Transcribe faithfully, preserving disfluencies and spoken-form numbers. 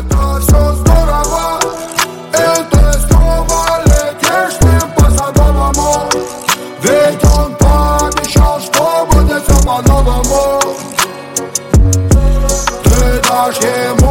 это все здорово. И ты снова летишь с ним по Садовому. Ведь он пообещал, что будет все по-новому. Ты дашь ему